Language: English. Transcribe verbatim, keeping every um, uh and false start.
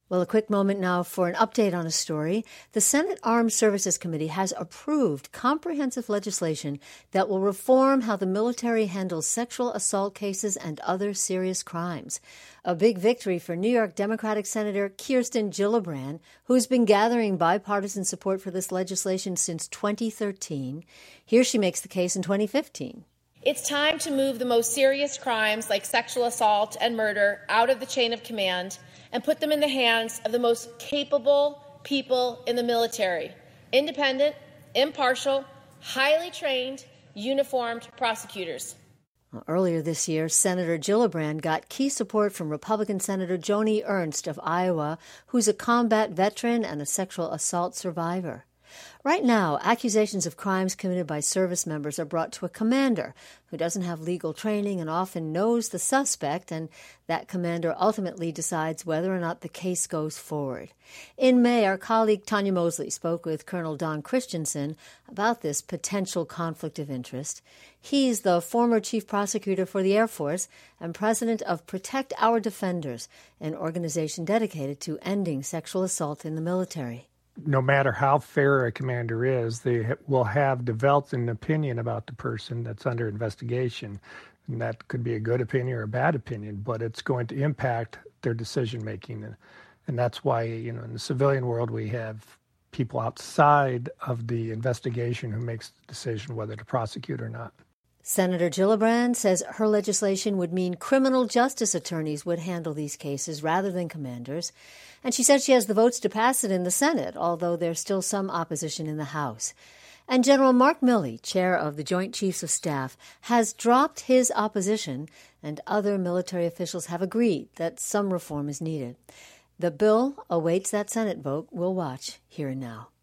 Well, a quick moment now for an update on a story. The Senate Armed Services Committee has approved comprehensive legislation that will reform how the military handles sexual assault cases and other serious crimes. A big victory for New York Democratic Senator Kirsten Gillibrand, who's been gathering bipartisan support for this legislation since twenty thirteen. Here she makes the case in twenty fifteen. It's time to move the most serious crimes like sexual assault and murder out of the chain of command and put them in the hands of the most capable people in the military: independent, impartial, highly trained, uniformed prosecutors. Well, earlier this year, Senator Gillibrand got key support from Republican Senator Joni Ernst of Iowa, who's a combat veteran and a sexual assault survivor. Right now, accusations of crimes committed by service members are brought to a commander who doesn't have legal training and often knows the suspect, and that commander ultimately decides whether or not the case goes forward. In May, our colleague Tanya Mosley spoke with Colonel Don Christensen about this potential conflict of interest. He's the former chief prosecutor for the Air Force and president of Protect Our Defenders, an organization dedicated to ending sexual assault in the military. No matter how fair a commander is, they will have developed an opinion about the person that's under investigation. And that could be a good opinion or a bad opinion, but it's going to impact their decision-making. And, and that's why, you know, in the civilian world, we have people outside of the investigation who makes the decision whether to prosecute or not. Senator Gillibrand says her legislation would mean criminal justice attorneys would handle these cases rather than commanders. And she said she has the votes to pass it in the Senate, although there's still some opposition in the House. And General Mark Milley, chair of the Joint Chiefs of Staff, has dropped his opposition, and other military officials have agreed that some reform is needed. The bill awaits that Senate vote. We'll watch here and now.